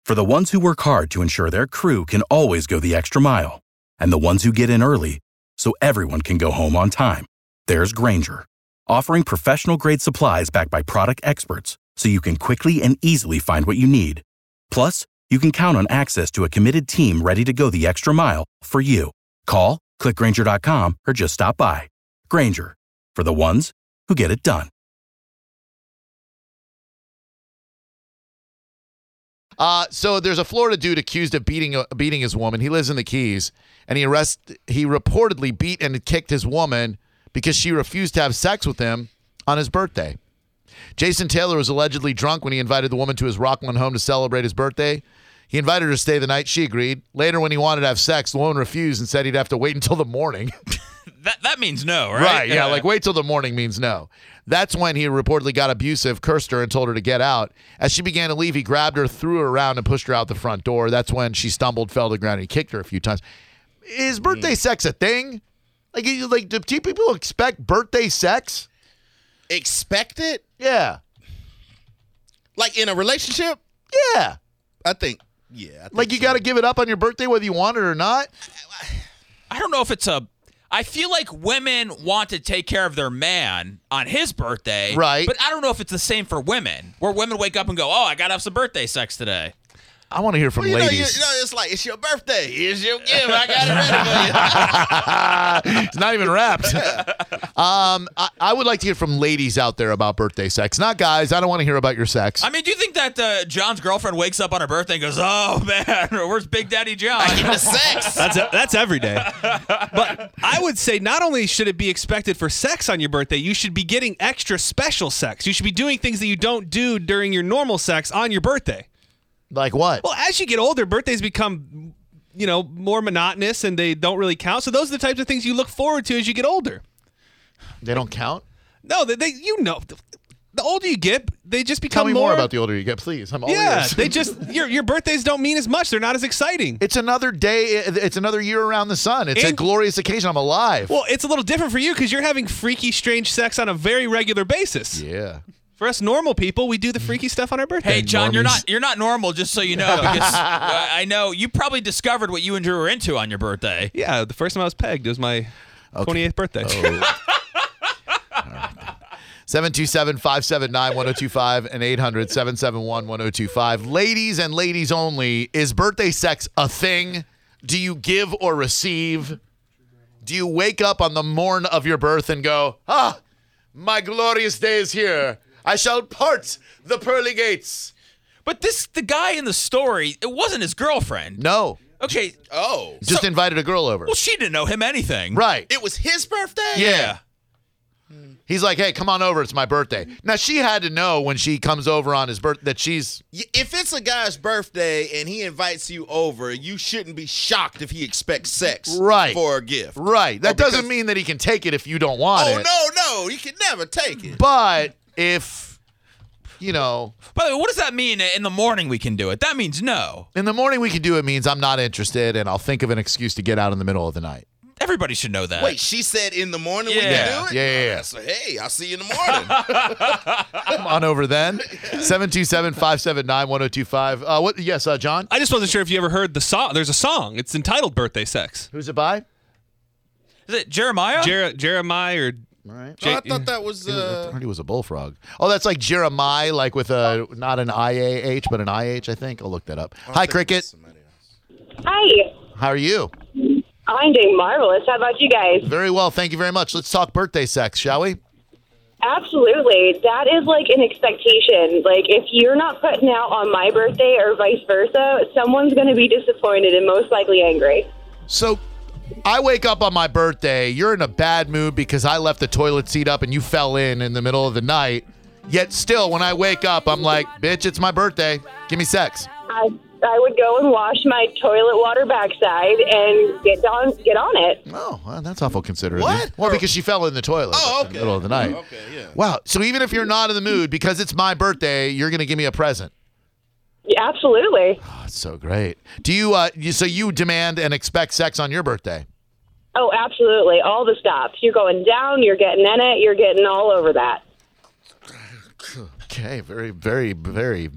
For the ones who work hard to ensure their crew can always go the extra mile, and the ones who get in early so everyone can go home on time, there's Grainger, offering professional-grade supplies backed by product experts so you can quickly and easily find what you need. Plus, you can count on access to a committed team ready to go the extra mile for you. Call, click Grainger.com, or just stop by. Grainger, for the ones who get it done. So there's a Florida dude accused of beating his woman. He lives in the Keys, and he reportedly beat and kicked his woman because she refused to have sex with him on his birthday. Jason Taylor was allegedly drunk when he invited the woman to his Rockland home to celebrate his birthday. He invited her to stay the night. She agreed. Later, when he wanted to have sex, the woman refused and said he'd have to wait until the morning. That means no, right? Right, yeah, like wait till the morning means no. That's when he reportedly got abusive, cursed her, and told her to get out. As she began to leave, he grabbed her, threw her around, and pushed her out the front door. That's when she stumbled, fell to the ground, and he kicked her a few times. Is birthday sex a thing? Like, do people expect birthday sex? Expect it? Yeah. Like in a relationship? Yeah. I think, yeah. Like you got to give it up on your birthday whether you want it or not? I don't know if it's I feel like women want to take care of their man on his birthday. Right. But I don't know if it's the same for women, where women wake up and go, oh, I got to have some birthday sex today. I want to hear from ladies. It's like, it's your birthday. Here's your gift. I got it ready for you. It's not even wrapped. I would like to hear from ladies out there about birthday sex. Not guys. I don't want to hear about your sex. I mean, do you think that John's girlfriend wakes up on her birthday and goes, oh, man, where's Big Daddy John? I get the sex. That's every day. But I would say not only should it be expected for sex on your birthday, you should be getting extra special sex. You should be doing things that you don't do during your normal sex on your birthday. Like what? Well, as you get older, birthdays become, more monotonous and they don't really count. So those are the types of things you look forward to as you get older. They don't count? No, the older you get, they just become Tell me more about the older you get, please. I'm all ears. they just your birthdays don't mean as much. They're not as exciting. It's another day. It's another year around the sun. It's a glorious occasion. I'm alive. Well, it's a little different for you because you're having freaky, strange sex on a very regular basis. Yeah. For us normal people, we do the freaky stuff on our birthday. Hey, John, you're not normal, just so you know, because I know you probably discovered what you and Drew were into on your birthday. Yeah, the first time I was pegged, it was my 28th birthday. Oh. 727-579-1025 and 800-771-1025. Ladies and ladies only, is birthday sex a thing? Do you give or receive? Do you wake up on the morn of your birth and go, my glorious day is here. I shall part the pearly gates. But the guy in the story, it wasn't his girlfriend. No. Okay. Just invited a girl over. Well, she didn't know him anything. Right. It was his birthday? Yeah. He's like, hey, come on over. It's my birthday. Now, she had to know when she comes over on his birthday that she's... If it's a guy's birthday and he invites you over, you shouldn't be shocked if he expects sex for a gift. Right. That doesn't mean that he can take it if you don't want it. Oh, no. He can never take it. But if, By the way, what does that mean in the morning we can do it? That means no. In the morning we can do it means I'm not interested and I'll think of an excuse to get out in the middle of the night. Everybody should know that. Wait, she said in the morning we can do it? Yeah. So, hey, I'll see you in the morning. Come on over then. 727-579-1025. What? Yes, John? I just wasn't sure if you ever heard the song. There's a song. It's entitled Birthday Sex. Who's it by? Is it Jeremiah? Jeremiah or... All right. I thought that was... I heard he was a bullfrog. Oh, that's like Jeremiah, like with a not an IAH, but an IH, I think. I'll look that up. Hi, Cricket. Hi. How are you? I'm doing marvelous. How about you guys? Very well. Thank you very much. Let's talk birthday sex, shall we? Absolutely. That is like an expectation. Like, if you're not putting out on my birthday or vice versa, someone's going to be disappointed and most likely angry. So I wake up on my birthday. You're in a bad mood because I left the toilet seat up and you fell in the middle of the night. Yet still, when I wake up, I'm like, bitch, it's my birthday. Give me sex. I would go and wash my toilet water backside and get on it. Oh, well, that's awful considerate. What? Well, because she fell in the toilet in the middle of the night. Okay, yeah. Wow. So even if you're not in the mood, because it's my birthday, you're going to give me a present. Yeah, absolutely. Oh, that's so great. Do you, so you demand and expect sex on your birthday? Oh, absolutely. All the stops. You're going down, you're getting in it, you're getting all over that. Okay. Very, very, very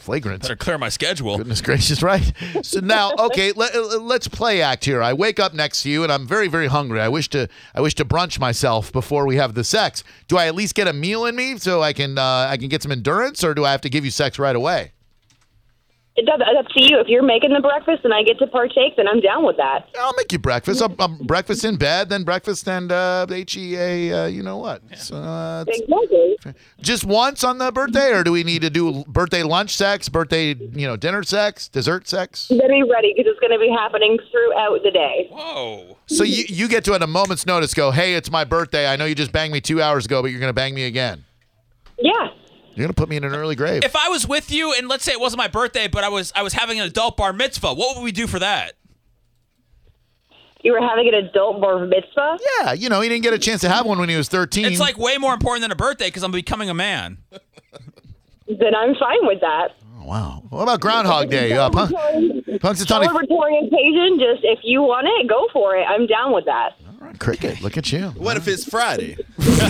flagrant. Better clear my schedule. Goodness gracious, right? So now, okay, let's play act here. I wake up next to you, and I'm very, very hungry. I wish to brunch myself before we have the sex. Do I at least get a meal in me so I can get some endurance, or do I have to give you sex right away? That's up to you. If you're making the breakfast and I get to partake, then I'm down with that. I'll make you breakfast. I'm breakfast in bed, then breakfast and HEA. You know what? So, Exactly. just once on the birthday, or do we need to do birthday lunch sex, birthday dinner sex, dessert sex? Then be ready because it's going to be happening throughout the day. Whoa. So you get to at a moment's notice go, hey, it's my birthday. I know you just banged me 2 hours ago, but you're going to bang me again. Yeah. You're going to put me in an early grave. If I was with you, and let's say it wasn't my birthday, but I was having an adult bar mitzvah, what would we do for that? You were having an adult bar mitzvah? Yeah, he didn't get a chance to have one when he was 13. It's like way more important than a birthday because I'm becoming a man. Then I'm fine with that. Oh, wow. What about Groundhog Day? Punxsutawney. Celebratory occasion, just if you want it, go for it. I'm down with that. All right, cricket, look at you. What if it's Friday? It's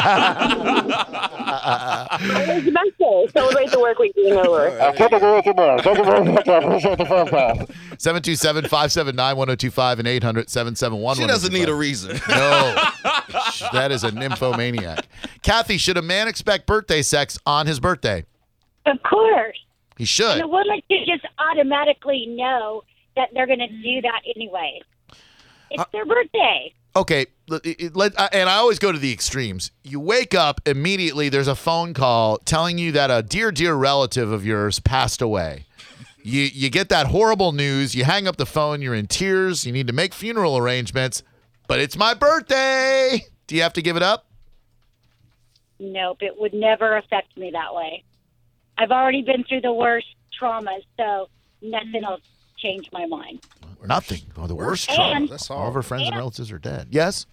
the best day. Celebrate the work week being over. 727-579-1025 and 800-771. She doesn't need a reason. No. That is a nymphomaniac. Kathy, should a man expect birthday sex on his birthday? Of course. He should. And a woman should just automatically know that they're going to do that anyway. It's their birthday. Okay, and I always go to the extremes. You wake up, immediately there's a phone call telling you that a dear, dear relative of yours passed away. You get that horrible news. You hang up the phone. You're in tears. You need to make funeral arrangements. But it's my birthday. Do you have to give it up? Nope, it would never affect me that way. I've already been through the worst traumas, so nothing will change my mind. Nothing. Oh, the worst And- trauma. That's All of our friends and and- relatives are dead. Yes?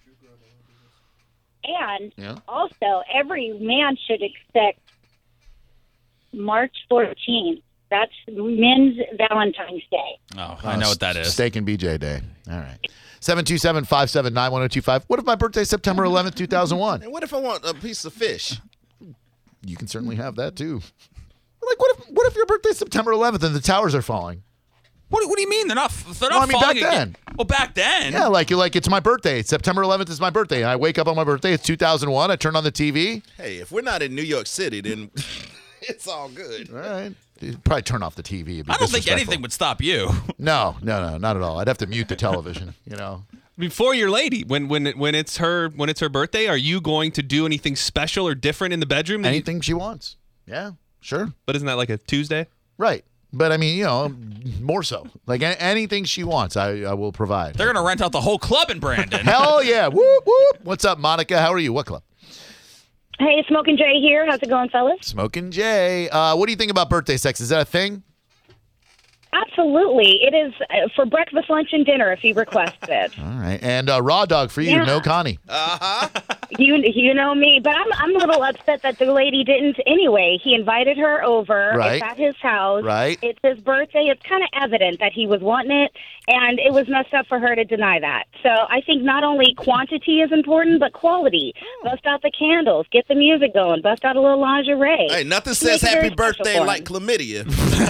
And Yeah. also, every man should expect March 14th. That's Men's Valentine's Day. Oh, I know what that is. Steak and BJ Day. All right. 727-579-1025. What if my birthday is September 11th, 2001? And what if I want a piece of fish? You can certainly have that, too. Like, what if your birthday is September 11th and the towers are falling? What do you mean? They're not Well, I mean, falling back again. Well, back then. Yeah, like it's my birthday. September 11th is my birthday. And I wake up on my birthday. It's 2001. I turn on the TV. Hey, if we're not in New York City, then it's all good. All right. You'd probably turn off the TV. It'd be I don't think disrespectful. anything would stop you. No, not at all. I'd have to mute the television, Before your lady, when it's her birthday, are you going to do anything special or different in the bedroom? Anything she wants. Yeah, sure. But isn't that like a Tuesday? Right. But I mean, more so. Like anything she wants, I will provide. They're going to rent out the whole club in Brandon. Hell yeah. Whoop, whoop. What's up, Monica? How are you? What club? Hey, Smoking Jay here. How's it going, fellas? Smoking Jay. What do you think about birthday sex? Is that a thing? Absolutely. It is for breakfast, lunch, and dinner if you request it. All right. And raw dog for you. Yeah. No Connie. You know me, but I'm a little upset that the lady didn't anyway. He invited her over. Right. It's at his house. Right. It's his birthday. It's kind of evident that he was wanting it, and it was messed up for her to deny that. So I think not only quantity is important, but quality. Bust out the candles. Get the music going. Bust out a little lingerie. Hey, nothing Make says it very happy special birthday for like him. chlamydia.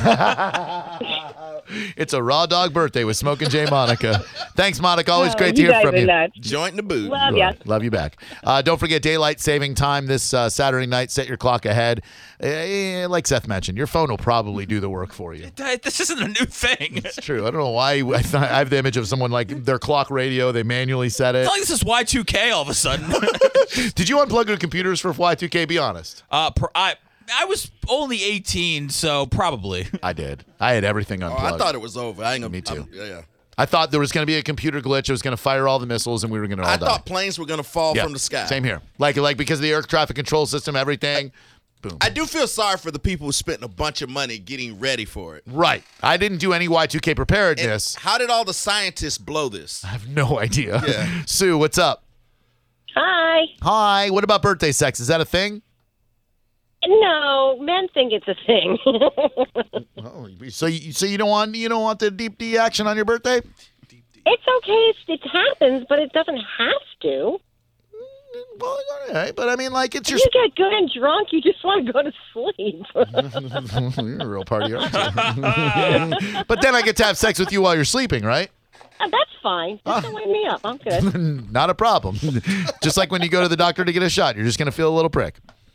It's a raw dog birthday with Smoking Jay Monica. Thanks, Monica. Always great to you hear guys from are you. nuts. Joint in the boot. Love ya. Love you back. Don't forget daylight saving time this Saturday night. Set your clock ahead. Like Seth mentioned, your phone will probably do the work for you. This isn't a new thing. It's true. I don't know why I have the image of someone like their clock radio. They manually set it. It's not like this is Y2K all of a sudden. Did you unplug your computers for Y2K? Be honest. I was only 18, so probably. I did. I had everything Oh, unplugged. I thought it was over. I ain't gonna. Me too. Yeah. I thought there was going to be a computer glitch. It was going to fire all the missiles, and we were going to all I die. thought planes were gonna fall Yeah, from the sky. Same here. Like because of the air traffic control system, everything. Boom. I do feel sorry for the people who spent a bunch of money getting ready for it. Right. I didn't do any Y2K And preparedness. how did all the scientists blow this? I have no idea. Yeah. Sue, what's up? Hi. Hi. What about birthday sex? Is that a thing? No, men think it's a thing. Oh, so you don't want the deep D action on your birthday? It's okay. It happens, but it doesn't have to. Well, all right, but I mean, like, it's your. You get good and drunk, you just want to go to sleep. You're a real party, aren't you? But then I get to have sex with you while you're sleeping, right? That's fine. Just don't wake me up. I'm good. Not a problem. Just like when you go to the doctor to get a shot, you're just going to feel a little prick.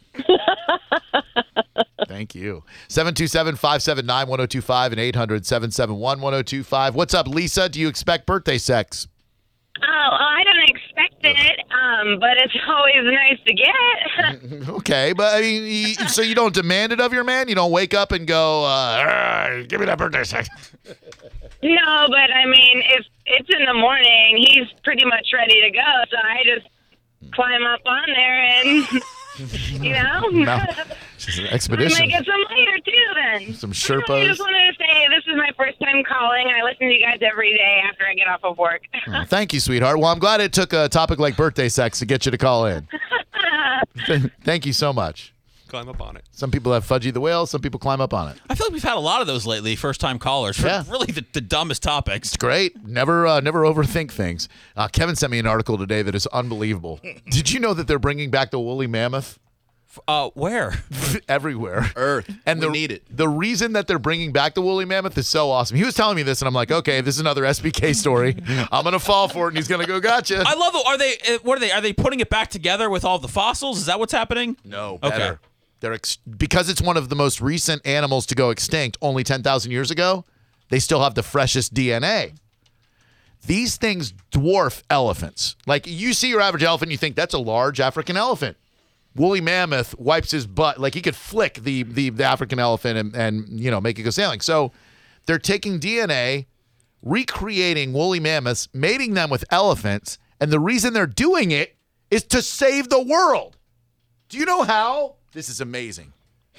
Thank you. 727-579-1025 and 800-771-1025. What's up, Lisa? Do you expect birthday sex? Oh, I don't expect it, but it's always nice to get. Okay, but I mean, so you don't demand it of your man? You don't wake up and go, give me that birthday sex. No, but I mean, if it's in the morning, he's pretty much ready to go, so I just climb up on there and, No, it's an expedition. I might get some later, too, then. Some I Sherpas. just wanted to say this is my first time calling. I listen to you guys every day after I get off of work. Thank you, sweetheart. Well, I'm glad it took a topic like birthday sex to get you to call in. Thank you so much. Climb up on it. Some people have Fudgy the Whale. Some people climb up on it. I feel like we've had a lot of those lately, first-time callers, for Yeah. really the dumbest topics. It's great. Never overthink things. Kevin sent me an article today that is unbelievable. Did you know that they're bringing back the woolly mammoth? Where? Everywhere. Earth. And we need it. The reason that they're bringing back the woolly mammoth is so awesome. He was telling me this, and I'm like, okay, this is another SBK story. I'm gonna fall for it, and he's gonna go, gotcha. I love it. Are they? What are they? Are they putting it back together with all the fossils? Is that what's happening? No, Okay. better. They're because it's one of the most recent animals to go extinct, only 10,000 years ago. They still have the freshest DNA. These things dwarf elephants. Like, you see your average elephant, you think that's a large African elephant. Woolly mammoth wipes his butt. Like, he could flick the African elephant and make it go sailing. So they're taking DNA, recreating woolly mammoths, mating them with elephants, and the reason they're doing it is to save the world. Do you know how? This is amazing.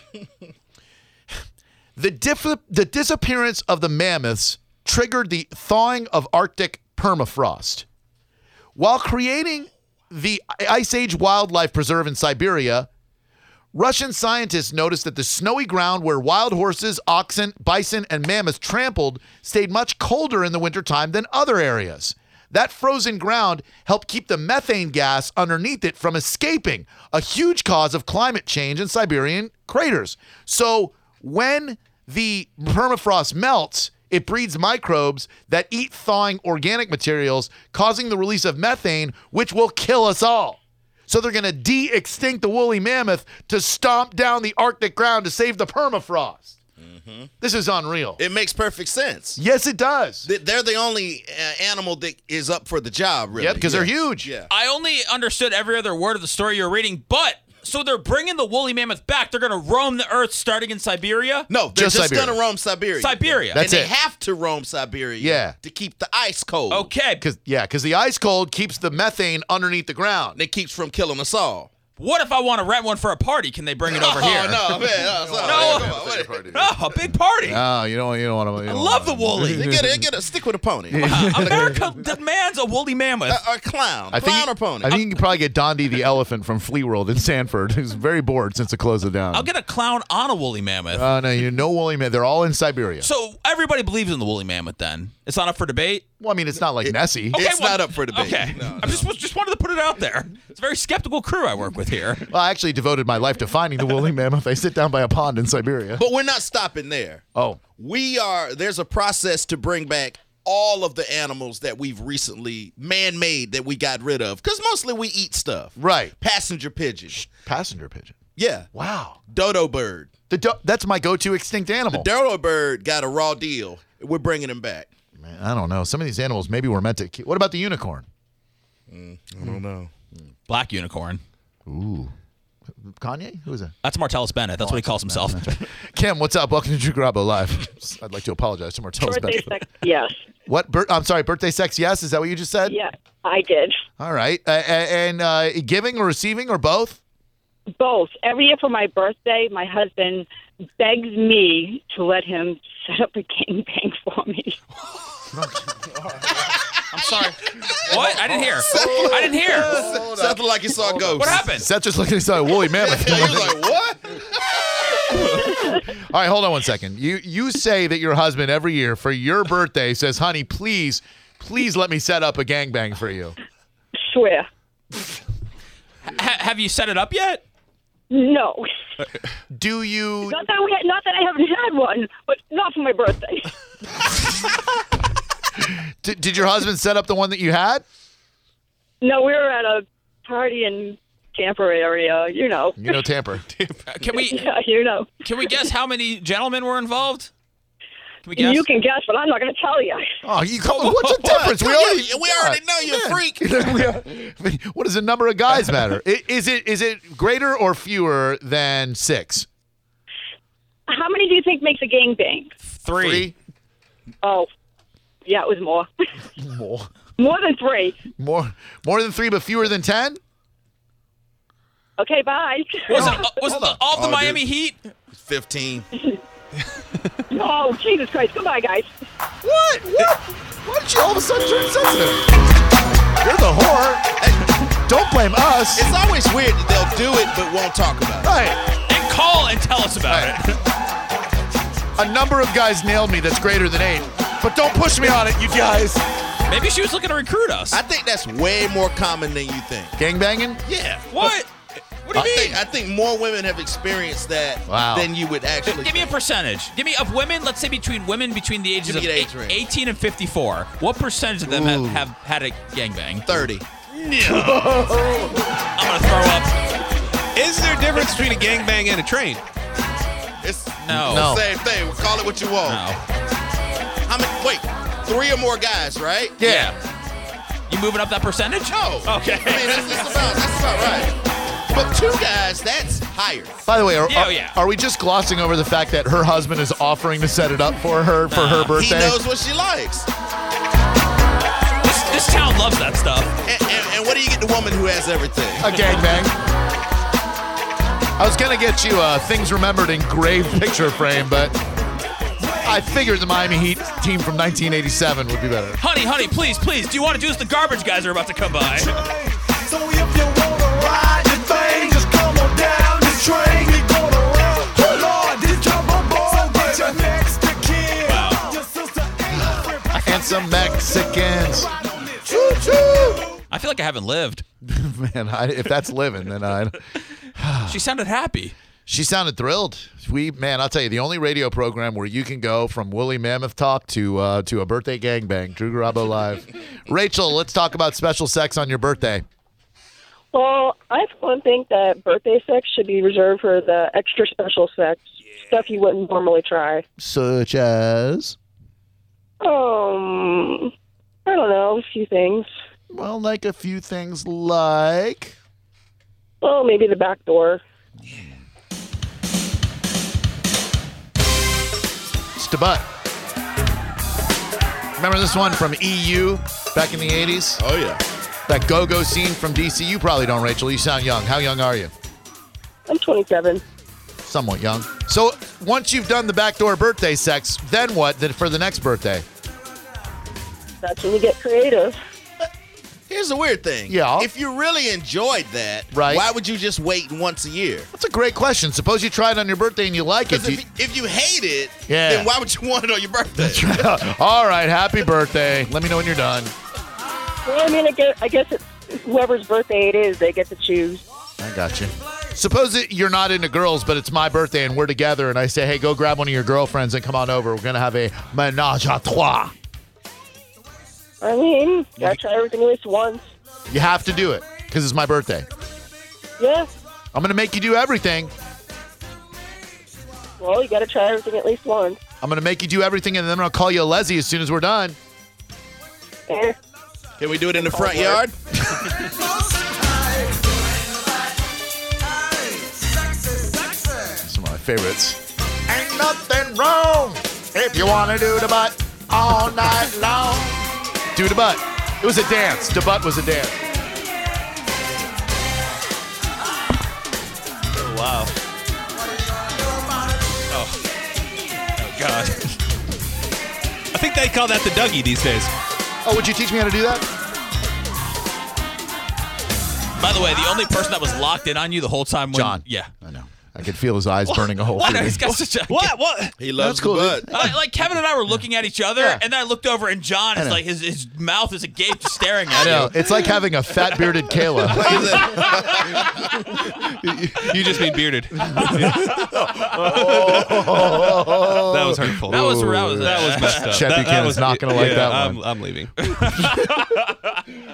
The disappearance of the mammoths triggered the thawing of Arctic permafrost. While creating the Ice Age Wildlife Preserve in Siberia, Russian scientists noticed that the snowy ground where wild horses, oxen, bison, and mammoths trampled stayed much colder in the wintertime than other areas. That frozen ground helped keep the methane gas underneath it from escaping, a huge cause of climate change in Siberian craters. So when the permafrost melts, it breeds microbes that eat thawing organic materials, causing the release of methane, which will kill us all. So they're going to de-extinct the woolly mammoth to stomp down the Arctic ground to save the permafrost. Mm-hmm. This is unreal. It makes perfect sense. Yes, it does. They're the only animal that is up for the job, really. Yeah, because they're huge. Yeah. I only understood every other word of the story you're reading, but so they're bringing the woolly mammoth back. They're going to roam the earth starting in Siberia? No, they're just Siberia. going to roam Siberia. Siberia. That's and it. they have to roam Siberia Yeah. to keep the ice cold. Okay. Because the ice cold keeps the methane underneath the ground. It keeps from killing us all. What if I want to rent one for a party? Can they bring it over here? Oh, no, man. A big party. No, you don't want to. I love the woolly. Get a stick with a pony. America demands a woolly mammoth. A clown. I Clown or pony. I think you can probably get Dondi the elephant from Flea World in Sanford, who's very bored since it closed it down. I'll get a clown on a woolly mammoth. No woolly mammoth. They're all in Siberia. So everybody believes in the woolly mammoth then? It's not up for debate? Well, I mean, it's not like Nessie. It's not up for debate. Okay. No. I just wanted to put it out there. It's a very skeptical crew I work with here. Well, I actually devoted my life to finding the woolly mammoth. I sit down by a pond in Siberia. But we're not stopping there. Oh. There's a process to bring back all of the animals that we've recently man-made that we got rid of. Because mostly we eat stuff. Right. Passenger pigeon. Passenger pigeon. Yeah. Wow. Dodo bird. That's my go-to extinct animal. Dodo bird got a raw deal. We're bringing him back. Man, I don't know. Some of these animals maybe were meant to keep. What about the unicorn? I don't know. Black unicorn. Ooh. Kanye? Who is that? That's Martellus Bennett. That's what he calls himself. Kim, what's up? Welcome to Drew Garabo Live. I'd like to apologize to Martellus Birthday Bennett. sex, yes. What? I'm sorry, birthday sex, yes? Is that what you just said? Yeah, I did. All right. And giving or receiving or both? Both. Every year for my birthday, my husband begs me to let him set up a gangbang for me. I'm sorry. What? I didn't hear. I didn't hear. Sounded like you saw ghosts. What happened? Seth just looking at a woolly mammoth. He was like, what? All right, hold on one second. You say that your husband every year for your birthday says, honey, please let me set up a gangbang for you. Swear. Have you set it up yet? No. Do you? Not that I haven't had one, but not for my birthday. Did your husband set up the one that you had? No, we were at a party in Tampa area. You know. You know Tampa. Can we? Yeah, you know. Can we guess how many gentlemen were involved? Can we guess? You can guess, but I'm not going to tell you. Oh, you come. What's the difference? We already know you're a freak. What does the number of guys matter? Is it greater or fewer than 6? How many do you think makes a gangbang? 3. Oh, yeah, it was more. More. More than 3. More than 3, but fewer than 10? Okay, bye. Was it all the Miami Heat? 15. Oh, Jesus Christ. Goodbye, guys. What? Why did you all of a sudden turn sensitive? You're the whore. Hey, don't blame us. It's always weird that they'll do it but won't talk about it. Right. And call and tell us about it. A number of guys nailed me that's greater than 8. But don't push me on it, you guys. Maybe she was looking to recruit us. I think that's way more common than you think. Gangbanging? Yeah. What? What do you mean? I think more women have experienced that than you would actually. Give me a percentage. Give me of women. Let's say between the ages of 18 and 54. What percentage of them have had a gangbang? 30. No. I'm gonna throw up. Is there a difference between a gangbang and a train? It's No. the same thing. Call it what you want. No. How many? Wait, 3 or more guys, right? Yeah. You moving up that percentage? No. Okay. I mean, that's about right. But 2 guys, that's higher. By the way, Yeah. are we just glossing over the fact that her husband is offering to set it up for her birthday? He knows what she likes. This town loves that stuff. And what do you get the woman who has everything? A gangbang. I was going to get you a Things Remembered engraved picture frame, but I figured the Miami Heat team from 1987 would be better. Honey, please. Do you want to juice? The garbage guys are about to come by. So if you wanna ride the thing, just come on down the train. We gonna run. Oh Lord, this jump on board. Get your next to kin. Your sister ain't Handsome Mexicans. Choo-choo. I feel like I haven't lived. Man, if that's living, then She sounded happy. She sounded thrilled. I'll tell you, the only radio program where you can go from woolly mammoth talk to a birthday gangbang. Drew Garabo Live. Rachel, let's talk about special sex on your birthday. Well, I for one think that birthday sex should be reserved for the extra special sex, stuff you wouldn't normally try. Such as? I don't know, a few things. Well, like a few things like? Well, maybe the back door. It's the butt. Remember this one from EU back in the 80s? Oh, yeah. That go-go scene from DC? You probably don't, Rachel. You sound young. How young are you? I'm 27. Somewhat young. So once you've done the backdoor birthday sex, then what for the next birthday? That's when you get creative. Here's the weird thing. Yeah. If you really enjoyed that, right, why would you just wait once a year? That's a great question. Suppose you try it on your birthday and you like it. Because if you hate it, yeah, then why would you want it on your birthday? That's right. All right, happy birthday. Let me know when you're done. Well, I mean, I guess it's whoever's birthday it is, they get to choose. I got you. Suppose that you're not into girls, but it's my birthday and we're together, and I say, hey, go grab one of your girlfriends and come on over. We're going to have a ménage à trois. I mean, gotta try everything at least once. You have to do it because it's my birthday. Yeah. I'm going to make you do everything. Well, you gotta try everything at least once. I'm going to make you do everything, and then I'm going to call you a Leslie as soon as we're done. Eh. Can we do it in the front yard? Some of my favorites. Ain't nothing wrong if you want to do the butt all night long. Do the butt. It was a dance. The butt was a dance. Oh, wow. Oh, God. I think they call that the Dougie these days. Oh, would you teach me how to do that? By the way, the only person that was locked in on you the whole time when... John. Yeah. I know. I could feel his eyes burning a hole through me. He's got such a What? He loves That's cool, the butt. like Kevin and I were looking at each other, and then I looked over, and John is like his mouth is agape, just staring at I know. you. It's like having a fat bearded Kayla. You just mean bearded. That was hurtful. That was messed up. Chet Buchanan's not going to like that one. I'm leaving.